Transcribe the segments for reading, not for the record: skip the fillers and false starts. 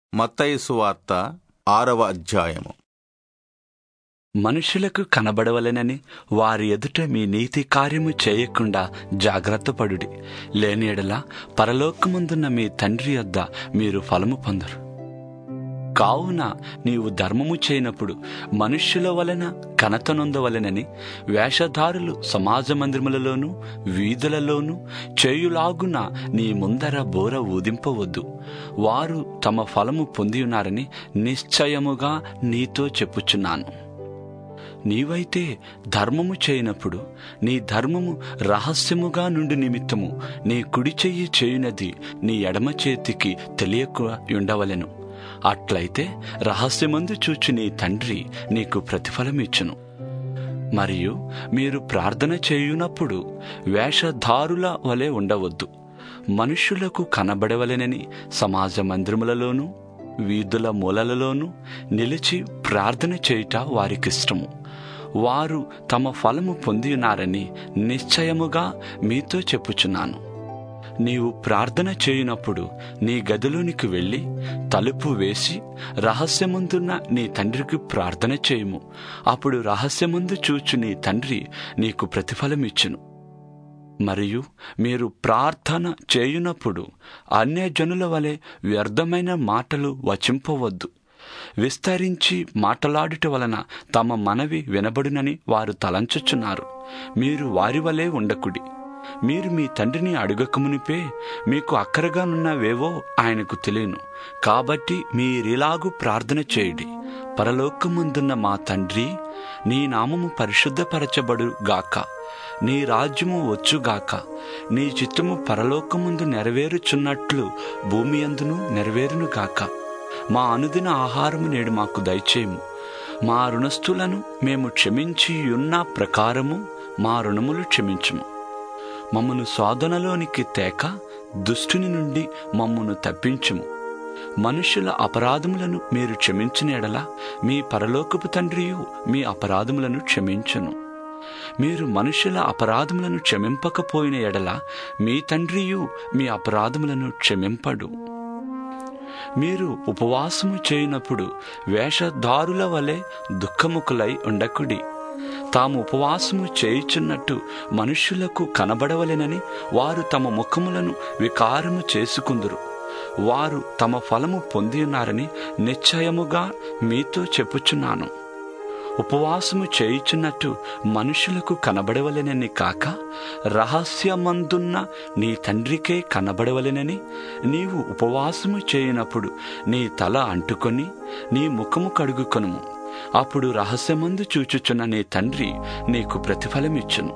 మత్తయి సువార్త 6వ అధ్యాయము. మనుషులకు కనబడవలెనని వారి ఎదుట మీ నీతి కార్యము చేయకుండా జాగ్రత్తపడుడి. లేని యెడల పరలోకమందున్న మీ తండ్రి యొద్ద మీరు ఫలము పొందరు. కావున నీవు ధర్మము చేయనప్పుడు మనుష్యుల వలన ఘనత నొందవలెనని వేషధారులు సమాజ మందిరములలోనూ వీధులలోనూ చేయులాగున నీ ముందర బోర ఊదింపవద్దు. వారు తమ ఫలము పొందియున్నారని నిశ్చయముగా నీతో చెప్పుచున్నాను. నీవైతే ధర్మము చేయనప్పుడు నీ ధర్మము రహస్యముగా నుండి నిమిత్తము నీ కుడి చెయ్యి చేయునది నీ ఎడమ చేతికి తెలియక ఉండవలెను. అట్లయితే రహస్యమందు చూచు నీ తండ్రి నీకు ప్రతిఫలమిచ్చును. మరియు మీరు ప్రార్థన చేయునప్పుడు వేషధారుల వలె ఉండవద్దు. మనుష్యులకు కనబడవలెనని సమాజ మందిరములలోనూ వీధుల మూలలలోనూ నిలిచి ప్రార్థన చేయుట వారికిష్టము. వారు తమ ఫలము పొందియున్నారని నిశ్చయముగా మీతో చెప్పుచున్నాను. నీవు ప్రార్థన చేయునప్పుడు నీ గదిలోనికి వెళ్ళి తలుపు వేసి రహస్యమందున్న నీ తండ్రికి ప్రార్థన చేయుము. అప్పుడు రహస్యమందు చూచు నీ తండ్రి నీకు ప్రతిఫలమిచ్చును. మరియు మీరు ప్రార్థన చేయునప్పుడు అన్యజనుల వలె వ్యర్థమైన మాటలు వచింపవద్దు. విస్తరించి మాటలాడుట వలన తమ మనవి వినబడునని వారు తలంచుచున్నారు. మీరు వారి వలె ఉండకుడి. మీరు మీ తండ్రిని అడుగకమునిపే మీకు అక్కరగానున్నవేవో ఆయనకు తెలియను. కాబట్టి మీరిలాగు ప్రార్థన చేయుడి: పరలోకమందున్న మా తండ్రి, నీ నామము పరిశుద్ధపరచబడు గాక, నీ రాజ్యము వచ్చుగాక, నీ చిత్తము పరలోకమందు నెరవేరుచున్నట్లు భూమి అందును నెరవేరును గాక. మా అనుదిన ఆహారము నేడు మాకు దయచేయము. మా రుణస్థులను మేము క్షమించి ఉన్న ప్రకారము మా రుణములు క్షమించుము. మమ్మను శోధనలోనికి తేక దుష్టుని నుండి మమ్మను తప్పించుము. మనుషుల అపరాధములను మీరు క్షమించిన ఎడల మీ పరలోకపు తండ్రియు మీ అపరాధములను క్షమించును. మీరు మనుషుల అపరాధములను క్షమింపకపోయిన ఎడల మీ తండ్రియు మీ అపరాధములను క్షమింపడు. మీరు ఉపవాసము చేయనప్పుడు వేషధారుల వలె దుఃఖముఖులై ఉండకుడి. తాము ఉపవాసము చేయుచున్నట్టు మనుష్యులకు కనబడవలెనని వారు తమ ముఖములను వికారము చేసుకుందురు. వారు తమ ఫలము పొందియున్నారని నిశ్చయముగా మీతో చెప్పుచున్నాను. ఉపవాసము చేయుచున్నట్టు మనుషులకు కనబడవలెనని కాక రహస్యమందున్న నీ తండ్రికే కనబడవలెనని నీవు ఉపవాసము చేయనప్పుడు నీ తల అంటుకొని నీ ముఖము కడుగుకొనుము. అప్పుడు రహస్యమందు చూచుచున్న నీ తండ్రి నీకు ప్రతిఫలమిచ్చును.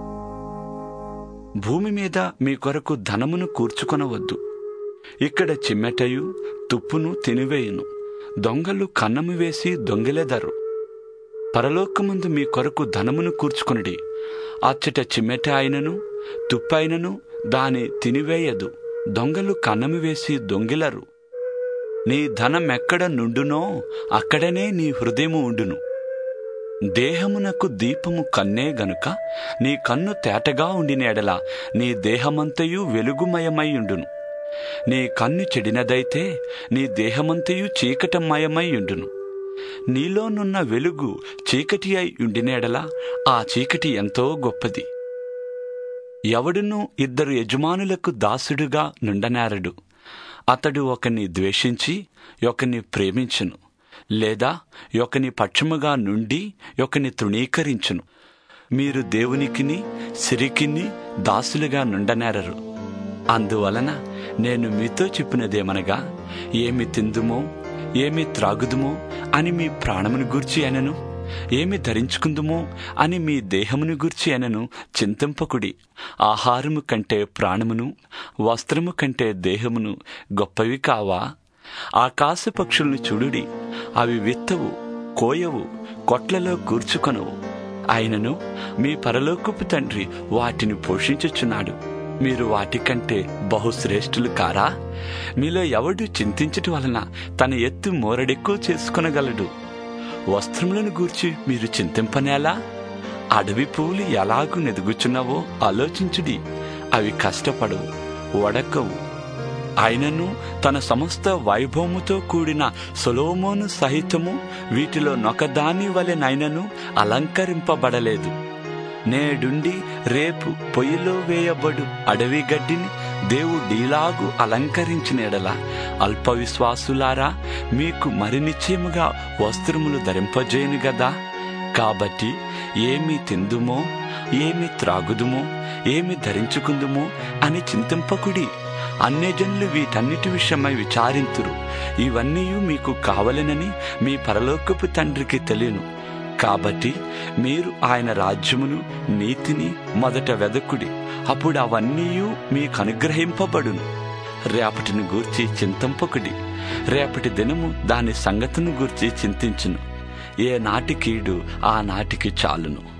భూమి మీద మీ కొరకు ధనమును కూర్చుకొనవద్దు. ఇక్కడ చిమ్మెటయు తుప్పును తినివేయును, దొంగలు కన్నము వేసి దొంగిలెదరు. పరలోకమందు మీ కొరకు ధనమును కూర్చుకొనుడి. అచ్చట చిమ్మెట అయినను తుప్పైనను దాని తినివేయదు, దొంగలు కన్నము వేసి దొంగిలరు. నీ ధనమెక్కడ నుండునో అక్కడనే నీ హృదయము ఉండును. దేహమునకు దీపము కన్నే గనుక నీ కన్ను తేటగా ఉండిన ఎడల నీ దేహమంతయు వెలుగుమయమై ఉండును. నీ కన్ను చెడినదైతే నీ దేహమంతయు చీకటమయమై ఉండును. నీలోనున్న వెలుగు చీకటి అయి ఉండిన ఎడల ఆ చీకటి ఎంతో గొప్పది. ఎవడునూ 2 యజమానులకు దాసుడుగా నుండనేరడు. అతడు ఒకని ద్వేషించి ఒకని ప్రేమించును, లేదా ఒకని పక్షముగా నుండి ఒకని తృణీకరించును. మీరు దేవునికిని సిరికిని దాసులుగా నుండనేరరు. అందువలన నేను మీతో చెప్పినదేమనగా, ఏమి తిందుమో ఏమి త్రాగుదుమో అని మీ ప్రాణమును గూర్చి అనను, ఏమి ధరించుకుందుమో అని మీ దేహమును గూర్చి అనను చింతింపకుడి. ఆహారము కంటే ప్రాణమును, వస్త్రము కంటే దేహమును గొప్పవి కావా? ఆకాశ పక్షులను చూడుడి, అవి విత్తవు, కోయవు, కొట్లలో కూర్చుకొనవు. అయినను మీ పరలోకపు తండ్రి వాటిని పోషించుచున్నాడు. మీరు వాటికంటే బహుశ్రేష్ఠులు కారా? మీలో ఎవడు చింతించుట వలన తన ఎత్తు మోరడెక్కువ చేసుకొనగలడు? వస్త్రములను గూర్చి మీరు చింతింపనేలా? అడవి పువ్వులు ఎలాగూ నెదుగుచున్నావో ఆలోచించుడి. అవి కష్టపడవు, వడకవు. ఆయనను తన సమస్త వైభవముతో కూడిన సొలొమోను సహితము వీటిలో నొకదాని వలెనైనను అలంకరింపబడలేదు. నేడుండి రేపు పొయ్యిలో వేయబడు అడవి గడ్డిని దేవుడిలాగు అలంకరించిన ఎడల అల్ప విశ్వాసులారా, మీకు మరి నిశ్చయముగా వస్త్రములు ధరింపజేయను గదా. కాబట్టి ఏమి తిందుమో, ఏమి త్రాగుదుమో, ఏమి ధరించుకుందుమో అని చింతింపకుడి. అన్యజనులు వీటన్నిటి విషయమై విచారింతురు. ఇవన్నీ మీకు కావలెనని మీ పరలోకపు తండ్రికి తెలియను. కాబట్టి మీరు ఆయన రాజ్యమును, నీతిని మొదట వెదకుడి, అప్పుడు అవన్నీ మీకు అనుగ్రహింపబడును. రేపటిని గూర్చి చింతింపకుడి. రేపటి దినము దాని సంగతిని గూర్చి చింతించును. ఏ నాటి కీడు ఆ నాటికి చాలును.